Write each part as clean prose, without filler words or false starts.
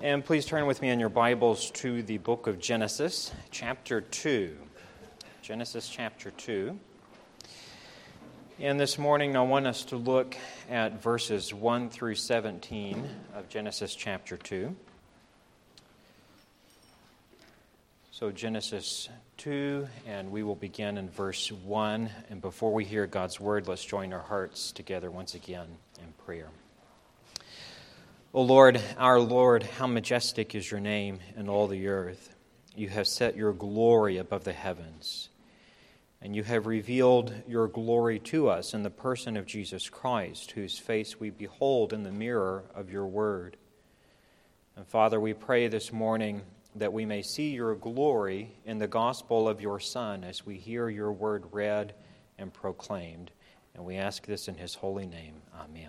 And please turn with me in your Bibles to the book of Genesis, chapter 2. Genesis chapter 2. And this morning I want us to look at verses 1 through 17 of Genesis chapter 2. So Genesis 2, and we will begin in verse 1. And before we hear God's word, let's join our hearts together once again in prayer. O Lord, our Lord, how majestic is your name in all the earth. You have set your glory above the heavens, and you have revealed your glory to us in the person of Jesus Christ, whose face we behold in the mirror of your word. And Father, we pray this morning that we may see your glory in the gospel of your Son as we hear your word read and proclaimed. And we ask this in his holy name. Amen.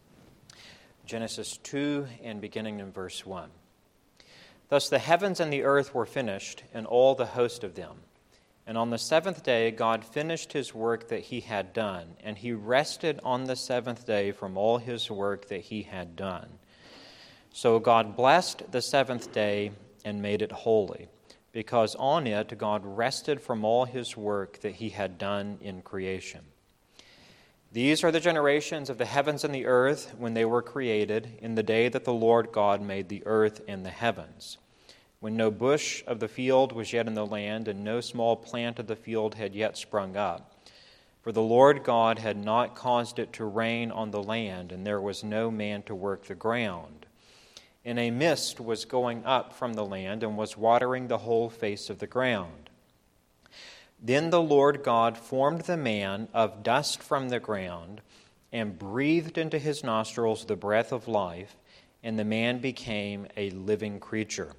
Genesis 2, and beginning in verse 1. Thus the heavens and the earth were finished, and all the host of them. And on the seventh day God finished his work that he had done, and he rested on the seventh day from all his work that he had done. So God blessed the seventh day and made it holy, because on it God rested from all his work that he had done in creation. These are the generations of the heavens and the earth when they were created, in the day that the Lord God made the earth and the heavens, when no bush of the field was yet in the land, and no small plant of the field had yet sprung up. For the Lord God had not caused it to rain on the land, and there was no man to work the ground. And a mist was going up from the land, and was watering the whole face of the ground. Then the Lord God formed the man of dust from the ground, and breathed into his nostrils the breath of life, and the man became a living creature.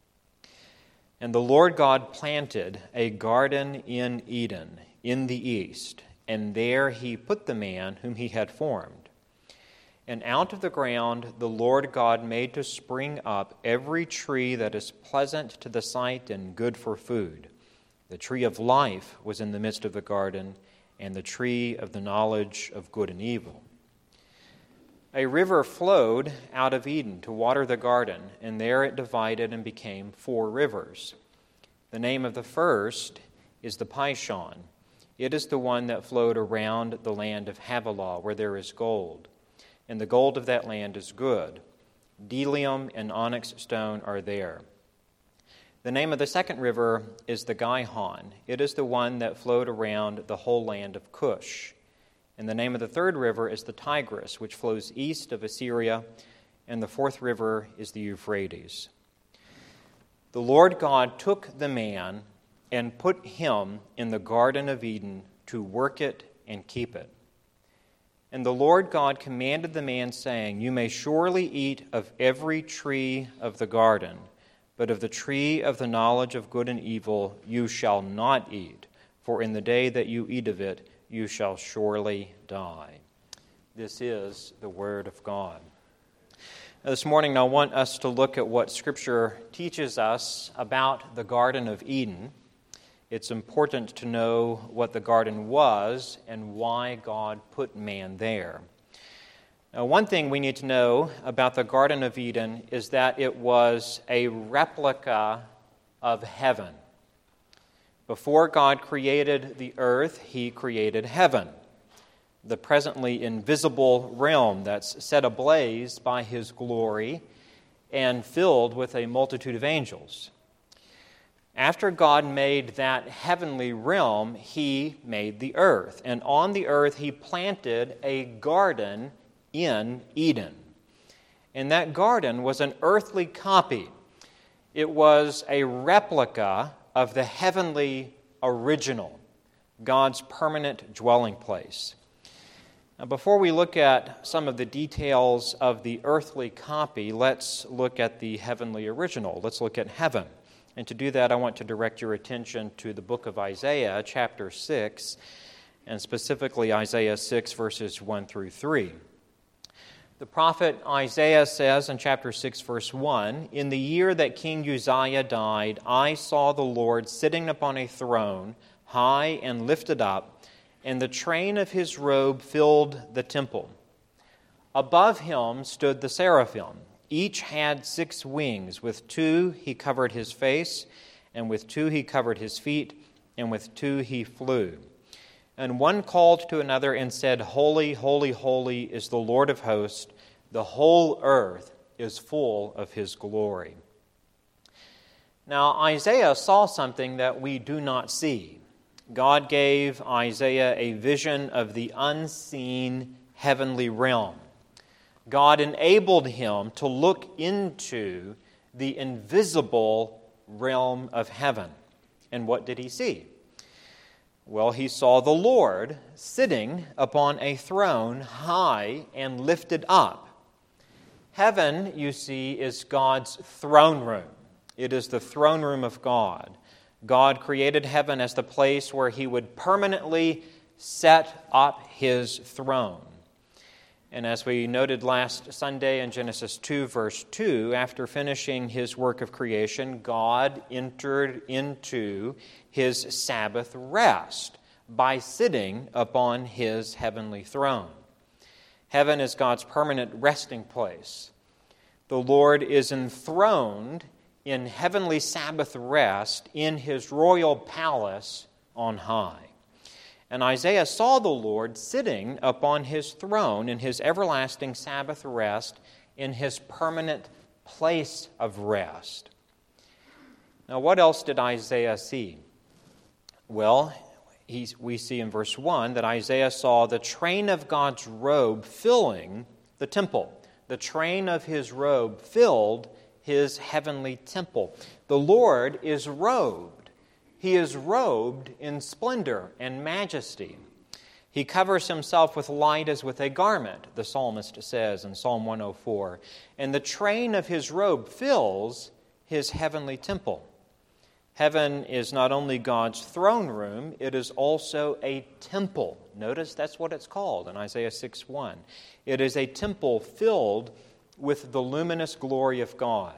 And the Lord God planted a garden in Eden, in the east, and there he put the man whom he had formed. And out of the ground the Lord God made to spring up every tree that is pleasant to the sight and good for food. The tree of life was in the midst of the garden, and the tree of the knowledge of good and evil. A river flowed out of Eden to water the garden, and there it divided and became 4 rivers. The name of the first is the Pishon. It is the one that flowed around the land of Havilah, where there is gold. And the gold of that land is good. Bdellium and onyx stone are there. The name of the second river is the Gihon. It is the one that flowed around the whole land of Cush. And the name of the third river is the Tigris, which flows east of Assyria. And the fourth river is the Euphrates. The Lord God took the man and put him in the Garden of Eden to work it and keep it. And the Lord God commanded the man, saying, You may surely eat of every tree of the garden, but of the tree of the knowledge of good and evil you shall not eat, for in the day that you eat of it you shall surely die. This is the word of God. Now, this morning I want us to look at what Scripture teaches us about the Garden of Eden. It's important to know what the garden was and why God put man there. Now, one thing we need to know about the Garden of Eden is that it was a replica of heaven. Before God created the earth, he created heaven, the presently invisible realm that's set ablaze by his glory and filled with a multitude of angels. After God made that heavenly realm, he made the earth. And on the earth, he planted a garden in Eden. And that garden was an earthly copy. It was a replica of the heavenly original, God's permanent dwelling place. Now, before we look at some of the details of the earthly copy, let's look at the heavenly original. Let's look at heaven. And to do that, I want to direct your attention to the book of Isaiah, chapter 6, and specifically Isaiah 6, verses 1 through 3. The prophet Isaiah says in chapter 6, verse 1, In the year that King Uzziah died, I saw the Lord sitting upon a throne, high and lifted up, and the train of his robe filled the temple. Above him stood the seraphim. Each had 6 wings. With 2 he covered his face, and with 2 he covered his feet, and with 2 he flew. And one called to another and said, Holy, holy, holy is the Lord of hosts. The whole earth is full of his glory. Now, Isaiah saw something that we do not see. God gave Isaiah a vision of the unseen heavenly realm. God enabled him to look into the invisible realm of heaven. And what did he see? Well, he saw the Lord sitting upon a throne high and lifted up. Heaven, you see, is God's throne room. It is the throne room of God. God created heaven as the place where he would permanently set up his throne. And as we noted last Sunday in Genesis 2, verse 2, after finishing his work of creation, God entered into his Sabbath rest by sitting upon his heavenly throne. Heaven is God's permanent resting place. The Lord is enthroned in heavenly Sabbath rest in his royal palace on high. And Isaiah saw the Lord sitting upon his throne in his everlasting Sabbath rest in his permanent place of rest. Now, what else did Isaiah see? Well, we see in verse 1 that Isaiah saw the train of God's robe filling the temple. The train of his robe filled his heavenly temple. The Lord is robed. He is robed in splendor and majesty. He covers himself with light as with a garment, the psalmist says in Psalm 104. And the train of his robe fills his heavenly temple. Heaven is not only God's throne room, it is also a temple. Notice that's what it's called in Isaiah 6:1. It is a temple filled with the luminous glory of God.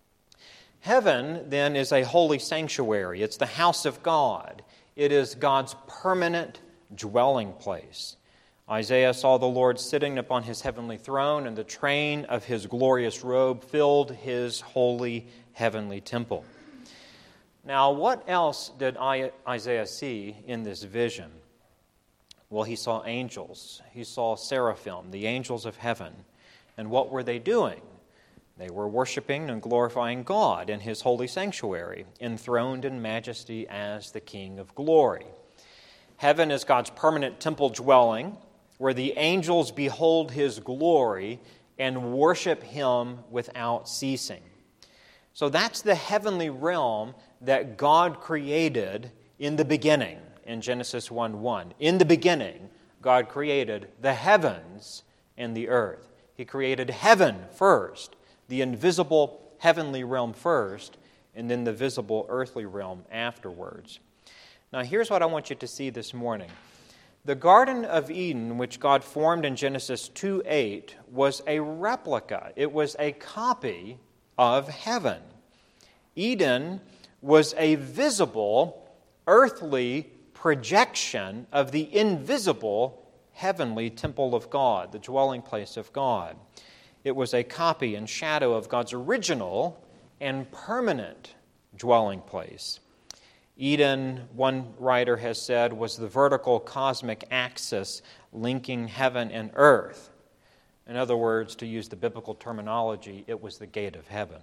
Heaven, then, is a holy sanctuary. It's the house of God. It is God's permanent dwelling place. Isaiah saw the Lord sitting upon his heavenly throne, and the train of his glorious robe filled his holy heavenly temple. Now, what else did Isaiah see in this vision? Well, he saw angels. He saw seraphim, the angels of heaven. And what were they doing? They were worshiping and glorifying God in his holy sanctuary, enthroned in majesty as the King of glory. Heaven is God's permanent temple dwelling, where the angels behold his glory and worship him without ceasing. So that's the heavenly realm that God created in the beginning, in Genesis 1:1. In the beginning, God created the heavens and the earth. He created heaven first, the invisible heavenly realm first, and then the visible earthly realm afterwards. Now, here's what I want you to see this morning. The Garden of Eden, which God formed in Genesis 2:8, was a replica. It was a copy of heaven. Eden was a visible, earthly projection of the invisible heavenly temple of God, the dwelling place of God. It was a copy and shadow of God's original and permanent dwelling place. Eden, one writer has said, was the vertical cosmic axis linking heaven and earth. In other words, to use the biblical terminology, it was the gate of heaven.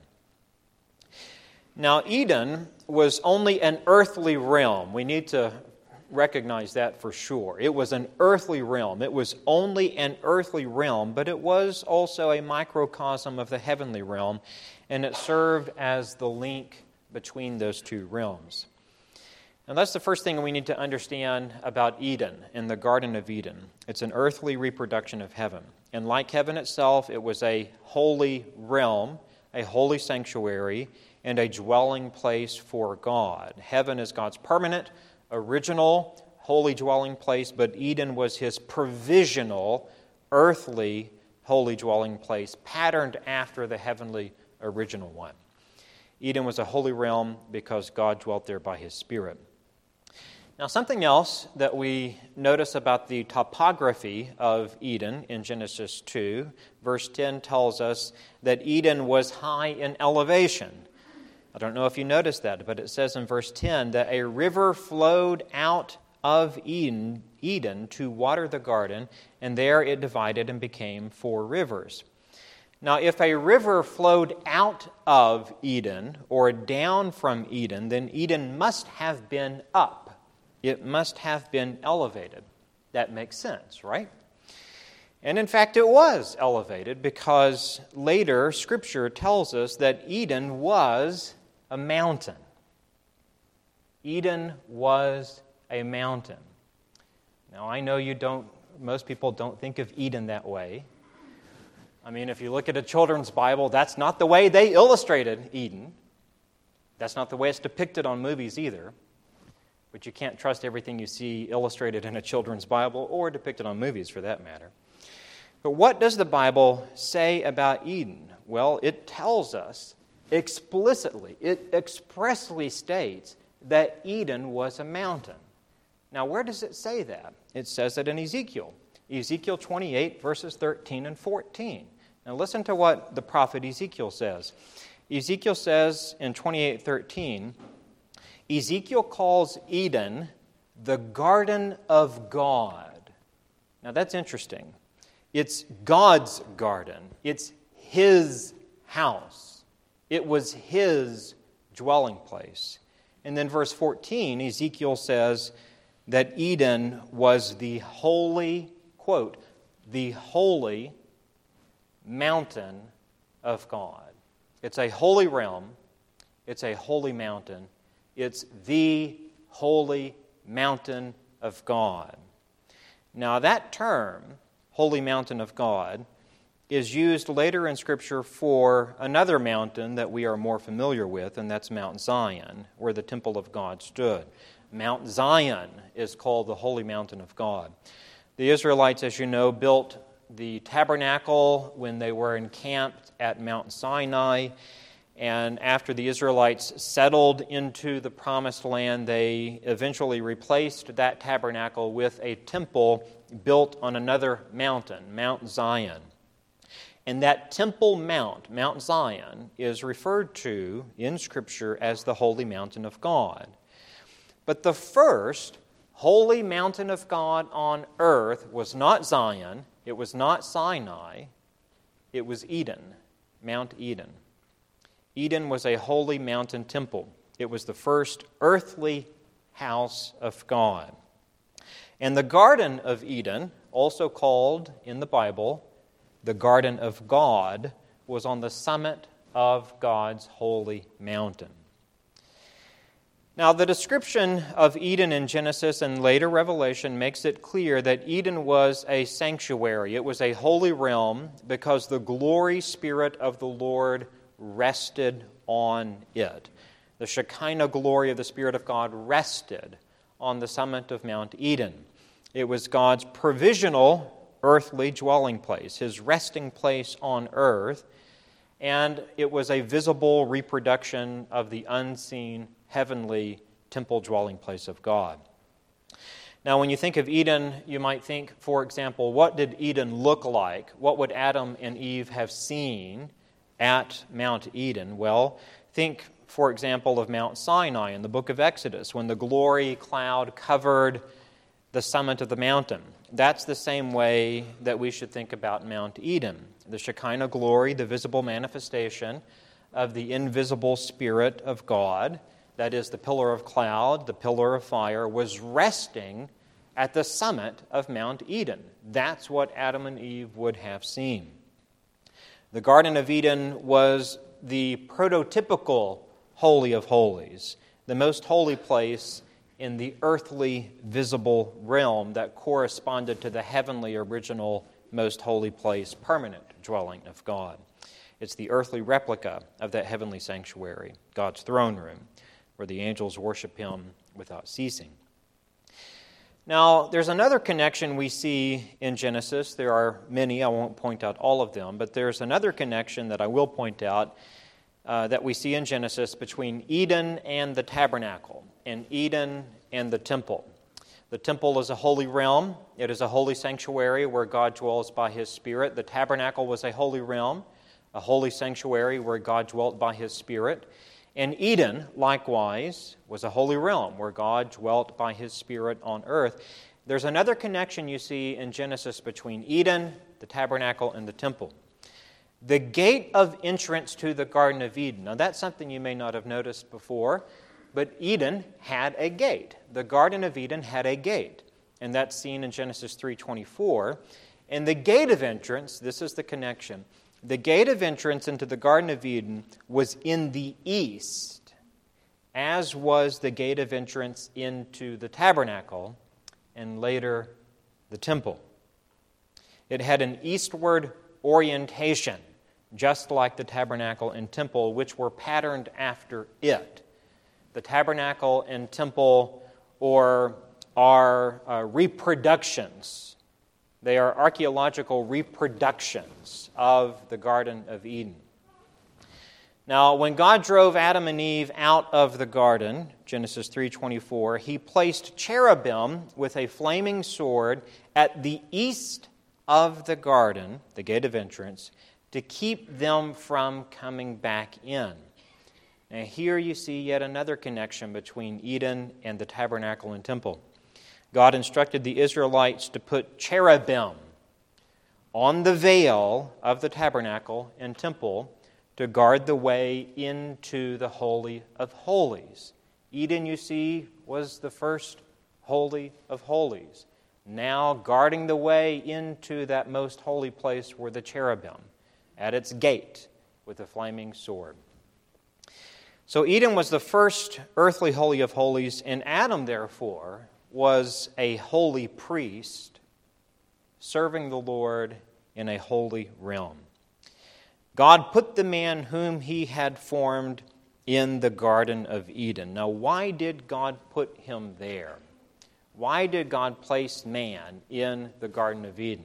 Now, Eden was only an earthly realm. We need to recognize that for sure. It was an earthly realm. It was only an earthly realm, but it was also a microcosm of the heavenly realm, and it served as the link between those two realms. And that's the first thing we need to understand about Eden and the Garden of Eden. It's an earthly reproduction of heaven. And like heaven itself, it was a holy realm, a holy sanctuary, and a dwelling place for God. Heaven is God's permanent, original, holy dwelling place, but Eden was his provisional, earthly, holy dwelling place, patterned after the heavenly original one. Eden was a holy realm because God dwelt there by his Spirit. Now, something else that we notice about the topography of Eden in Genesis 2, verse 10 tells us that Eden was high in elevation. I don't know if you noticed that, but it says in verse 10 that a river flowed out of Eden to water the garden, and there it divided and became 4 rivers. Now, if a river flowed out of Eden or down from Eden, then Eden must have been up. It must have been elevated. That makes sense, right? And in fact, it was elevated because later Scripture tells us that Eden was a mountain. Eden was a mountain. Now, I know most people don't think of Eden that way. I mean, if you look at a children's Bible, that's not the way they illustrated Eden. That's not the way it's depicted on movies either. But you can't trust everything you see illustrated in a children's Bible or depicted on movies for that matter. But what does the Bible say about Eden? Well, it tells us explicitly, it expressly states that Eden was a mountain. Now, where does it say that? It says it in Ezekiel. Ezekiel 28, verses 13 and 14. Now, listen to what the prophet Ezekiel says. Ezekiel says in 28:13, Ezekiel calls Eden the garden of God. Now that's interesting. It's God's garden. It's His house. It was His dwelling place. And then verse 14, Ezekiel says that Eden was the holy, quote, the holy mountain of God. It's a holy realm. It's a holy mountain. It's the holy mountain of God. Now, that term, holy mountain of God, is used later in Scripture for another mountain that we are more familiar with, and that's Mount Zion, where the temple of God stood. Mount Zion is called the holy mountain of God. The Israelites, as you know, built the tabernacle when they were encamped at Mount Sinai. And after the Israelites settled into the Promised Land, they eventually replaced that tabernacle with a temple built on another mountain, Mount Zion. And that temple mount, Mount Zion, is referred to in Scripture as the holy mountain of God. But the first holy mountain of God on earth was not Zion, it was not Sinai, it was Eden, Mount Eden. Eden was a holy mountain temple. It was the first earthly house of God. And the Garden of Eden, also called in the Bible the Garden of God, was on the summit of God's holy mountain. Now, the description of Eden in Genesis and later Revelation makes it clear that Eden was a sanctuary. It was a holy realm because the glory spirit of the Lord rested on it. The Shekinah glory of the Spirit of God rested on the summit of Mount Eden. It was God's provisional earthly dwelling place, His resting place on earth, and it was a visible reproduction of the unseen heavenly temple dwelling place of God. Now, when you think of Eden, you might think, for example, what did Eden look like? What would Adam and Eve have seen at Mount Eden? Well, think, for example, of Mount Sinai in the book of Exodus, when the glory cloud covered the summit of the mountain. That's the same way that we should think about Mount Eden. The Shekinah glory, the visible manifestation of the invisible Spirit of God, that is, the pillar of cloud, the pillar of fire, was resting at the summit of Mount Eden. That's what Adam and Eve would have seen. The Garden of Eden was the prototypical Holy of Holies, the most holy place in the earthly visible realm that corresponded to the heavenly original most holy place, permanent dwelling of God. It's the earthly replica of that heavenly sanctuary, God's throne room, where the angels worship Him without ceasing. Now, there's another connection we see in Genesis. There are many. I won't point out all of them, but there's another connection that I will point out that we see in Genesis between Eden and the tabernacle. And Eden and the temple. The temple is a holy realm. It is a holy sanctuary where God dwells by His Spirit. The tabernacle was a holy realm, a holy sanctuary where God dwelt by His Spirit. And Eden, likewise, was a holy realm where God dwelt by His Spirit on earth. There's another connection you see in Genesis between Eden, the tabernacle, and the temple. The gate of entrance to the Garden of Eden. Now, that's something you may not have noticed before, but Eden had a gate. The Garden of Eden had a gate, and that's seen in Genesis 3:24. And the gate of entrance, this is the connection, the gate of entrance into the Garden of Eden was in the east, as was the gate of entrance into the tabernacle and later the temple. It had an eastward orientation, just like the tabernacle and temple, which were patterned after it. The tabernacle and temple are reproductions. They are archaeological reproductions of the Garden of Eden. Now, when God drove Adam and Eve out of the garden, Genesis 3:24, He placed cherubim with a flaming sword at the east of the garden, the gate of entrance, to keep them from coming back in. Now, here you see yet another connection between Eden and the tabernacle and temple. God instructed the Israelites to put cherubim on the veil of the tabernacle and temple to guard the way into the Holy of Holies. Eden, you see, was the first Holy of Holies. Now, guarding the way into that most holy place were the cherubim at its gate with a flaming sword. So Eden was the first earthly Holy of Holies, and Adam, therefore, was a holy priest serving the Lord in a holy realm. God put the man whom He had formed in the Garden of Eden. Now, why did God put him there? Why did God place man in the Garden of Eden?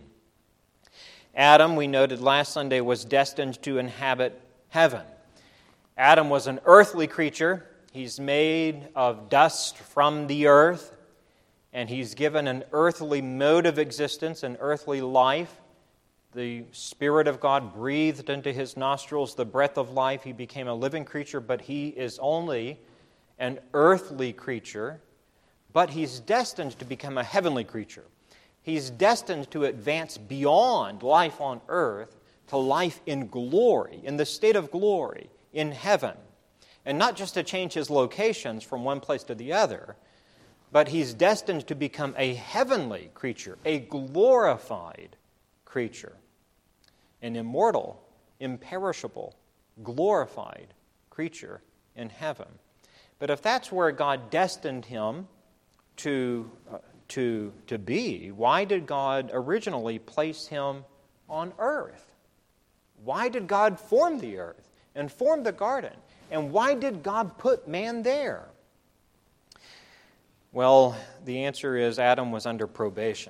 Adam, we noted last Sunday, was destined to inhabit heaven. Adam was an earthly creature. He's made of dust from the earth, and he's given an earthly mode of existence, an earthly life. The Spirit of God breathed into his nostrils the breath of life. He became a living creature, but he is only an earthly creature, but he's destined to become a heavenly creature. He's destined to advance beyond life on earth to life in glory, in the state of glory, in heaven. And not just to change his locations from one place to the other, but he's destined to become a heavenly creature, a glorified creature, an immortal, imperishable, glorified creature in heaven. But if that's where God destined him to be, why did God originally place him on earth? Why did God form the earth and form the garden? And why did God put man there? Well, the answer is Adam was under probation.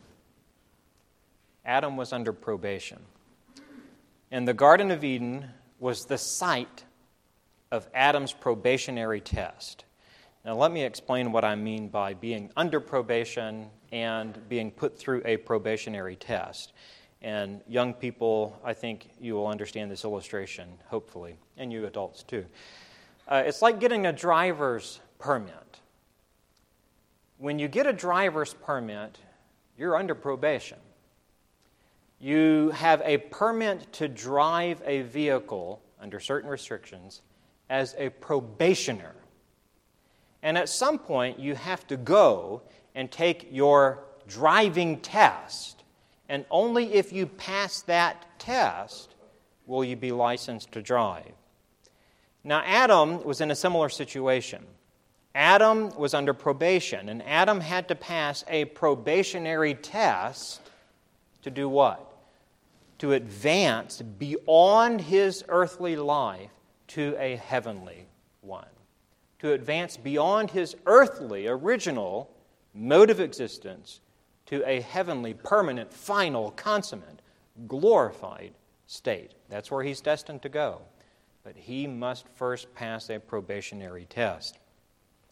Adam was under probation. And the Garden of Eden was the site of Adam's probationary test. Now, let me explain what I mean by being under probation and being put through a probationary test. And young people, I think you will understand this illustration, hopefully, and you adults too. It's like getting a driver's permit. When you get a driver's permit, you're under probation. You have a permit to drive a vehicle under certain restrictions as a probationer. And at some point, you have to go and take your driving test. And only if you pass that test will you be licensed to drive. Now, Adam was in a similar situation. Adam was under probation, and Adam had to pass a probationary test to do what? To advance beyond his earthly life to a heavenly one. To advance beyond his earthly, original mode of existence to a heavenly, permanent, final, consummate, glorified state. That's where he's destined to go. But he must first pass a probationary test.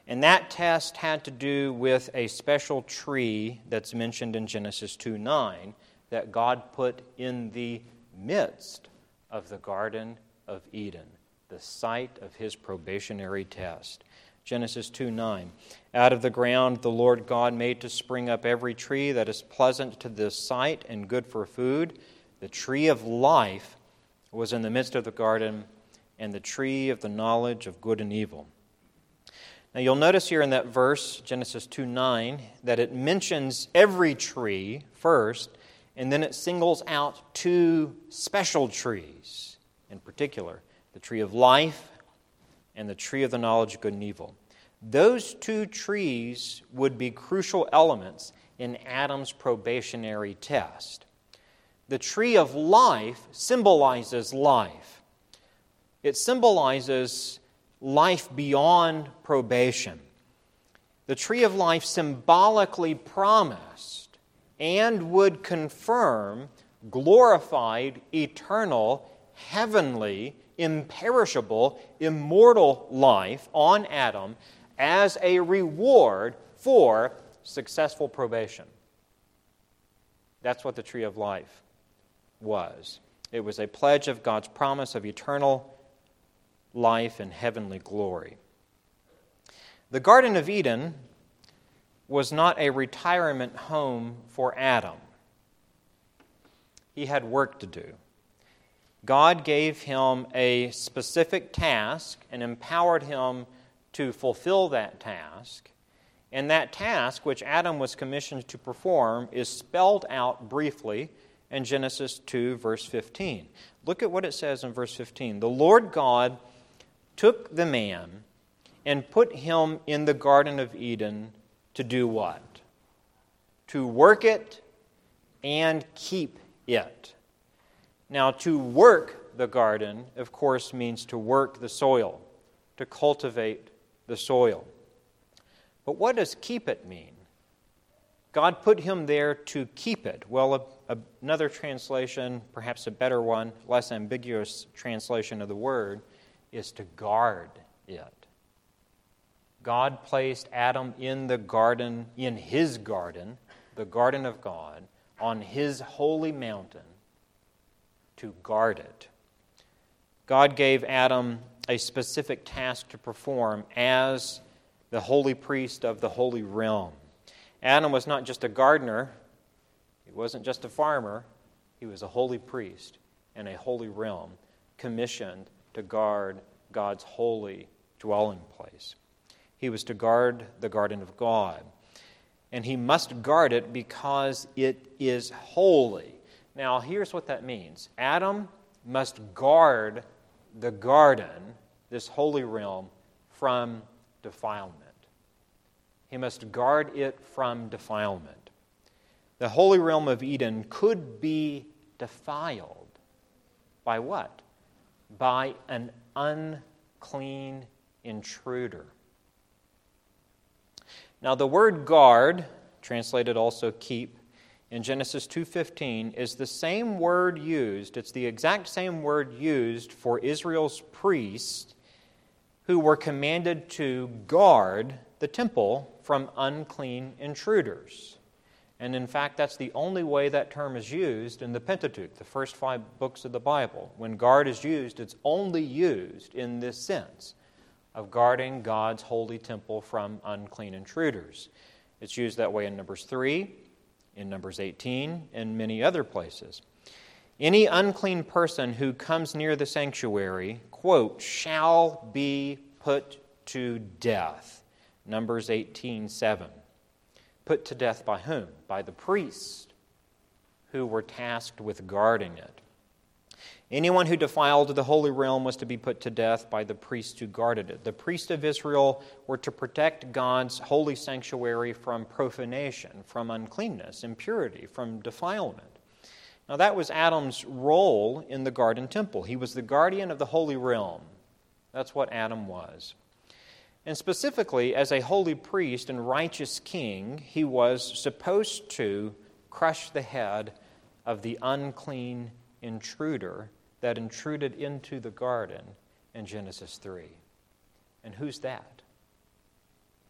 And that test had to do with a special tree that's mentioned in Genesis 2:9 that God put in the midst of the Garden of Eden, the site of his probationary test. Genesis 2:9, out of the ground the Lord God made to spring up every tree that is pleasant to the sight and good for food. The tree of life was in the midst of the garden, and the tree of the knowledge of good and evil. Now you'll notice here in that verse, Genesis 2:9, that it mentions every tree first, and then it singles out two special trees in particular, the tree of life and the tree of the knowledge of good and evil. Those two trees would be crucial elements in Adam's probationary test. The tree of life symbolizes life. It symbolizes life beyond probation. The tree of life symbolically promised and would confirm glorified, eternal, heavenly, imperishable, immortal life on Adam as a reward for successful probation. That's what the tree of life was. It was a pledge of God's promise of eternal life and heavenly glory. The Garden of Eden was not a retirement home for Adam. He had work to do. God gave him a specific task and empowered him to fulfill that task. And that task, which Adam was commissioned to perform, is spelled out briefly in Genesis 2, verse 15. Look at what it says in verse 15. The Lord God took the man and put him in the Garden of Eden to do what? To work it and keep it. Now, to work the garden, of course, means to work the soil, to cultivate the soil. But what does keep it mean? God put him there to keep it. Well, another translation, perhaps a better one, less ambiguous translation of the word, is to guard it. God placed Adam in the garden, in his garden, the garden of God, on his holy mountain, to guard it. God gave Adam a specific task to perform as the holy priest of the holy realm. Adam was not just a gardener, he wasn't just a farmer, he was a holy priest in a holy realm, commissioned to guard God's holy dwelling place. He was to guard the garden of God. And he must guard it because it is holy. Now, here's what that means. Adam must guard the garden, this holy realm, from defilement. He must guard it from defilement. The holy realm of Eden could be defiled by what? By an unclean intruder. Now, the word guard, translated also keep, in Genesis 2:15 is the same word used, it's the exact same word used for Israel's priests who were commanded to guard the temple from unclean intruders. And in fact, that's the only way that term is used in the Pentateuch, the first 5 books of the Bible. When guard is used, it's only used in this sense of guarding God's holy temple from unclean intruders. It's used that way in Numbers 3, in Numbers 18, and many other places. Any unclean person who comes near the sanctuary, quote, shall be put to death. Numbers 18:7. Put to death by whom? By the priests who were tasked with guarding it. Anyone who defiled the holy realm was to be put to death by the priests who guarded it. The priests of Israel were to protect God's holy sanctuary from profanation, from uncleanness, impurity, from defilement. Now that was Adam's role in the garden temple. He was the guardian of the holy realm. That's what Adam was. And specifically, as a holy priest and righteous king, he was supposed to crush the head of the unclean intruder that intruded into the garden in Genesis 3. And who's that?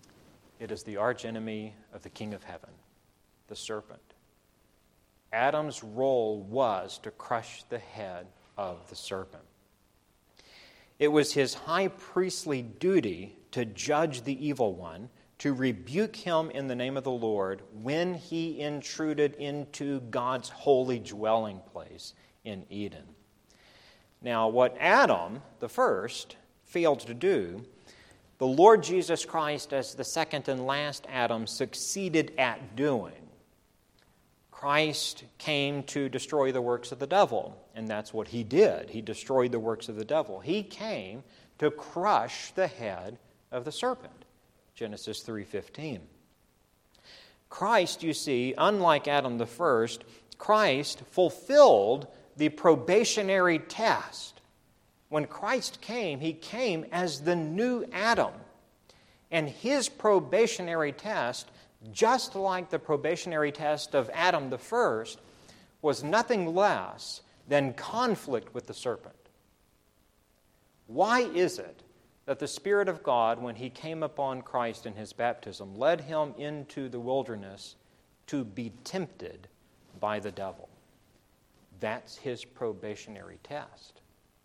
It is the archenemy of the King of Heaven, the serpent. Adam's role was to crush the head of the serpent. It was his high priestly duty to judge the evil one, to rebuke him in the name of the Lord when he intruded into God's holy dwelling place in Eden. Now, what Adam, the first, failed to do, the Lord Jesus Christ, as the second and last Adam, succeeded at doing. Christ came to destroy the works of the devil, and that's what he did. He destroyed the works of the devil. He came to crush the head of the serpent. Genesis 3:15. Christ, you see, unlike Adam the first, Christ fulfilled the probationary test. When Christ came, he came as the new Adam. And his probationary test, just like the probationary test of Adam the first, was nothing less than conflict with the serpent. Why is it that the Spirit of God, when he came upon Christ in his baptism, led him into the wilderness to be tempted by the devil? That's his probationary test.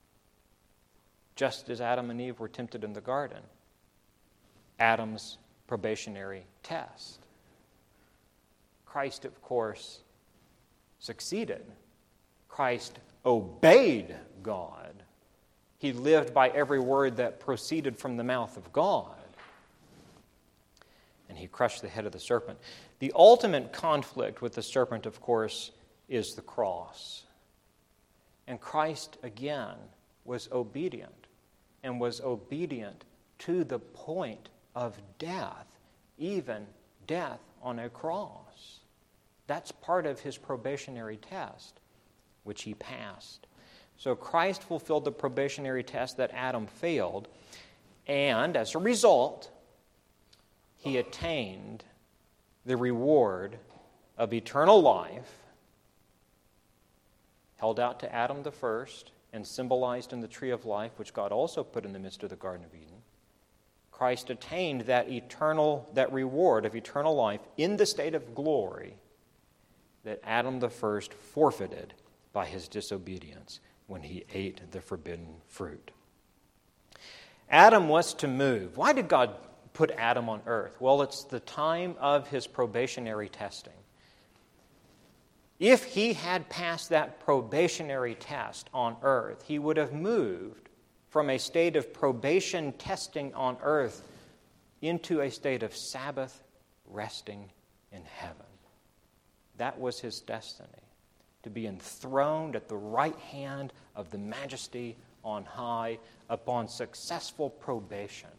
Just as Adam and Eve were tempted in the garden, Adam's probationary test. Christ, of course, succeeded. Christ obeyed God. He lived by every word that proceeded from the mouth of God. And he crushed the head of the serpent. The ultimate conflict with the serpent, of course, is the cross. And Christ, again, was obedient, and was obedient to the point of death, even death on a cross. That's part of his probationary test, which he passed. So Christ fulfilled the probationary test that Adam failed, and as a result, he attained the reward of eternal life, held out to Adam the first and symbolized in the tree of life, which God also put in the midst of the Garden of Eden. Christ attained that reward of eternal life in the state of glory that Adam the first forfeited by his disobedience when he ate the forbidden fruit. Adam was to move. Why did God put Adam on earth? Well, it's the time of his probationary testing. If he had passed that probationary test on earth, he would have moved from a state of probation testing on earth into a state of Sabbath resting in heaven. That was his destiny, to be enthroned at the right hand of the Majesty on high upon successful probation,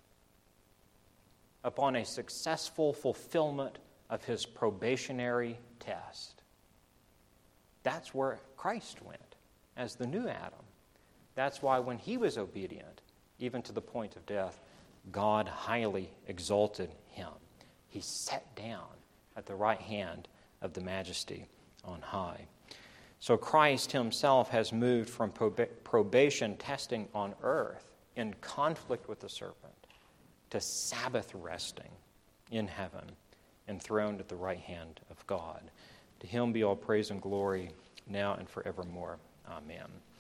upon a successful fulfillment of his probationary test. That's where Christ went, as the new Adam. That's why when he was obedient, even to the point of death, God highly exalted him. He sat down at the right hand of the Majesty on high. So Christ himself has moved from probation testing on earth in conflict with the serpent to Sabbath resting in heaven, enthroned at the right hand of God. To him be all praise and glory now and forevermore. Amen.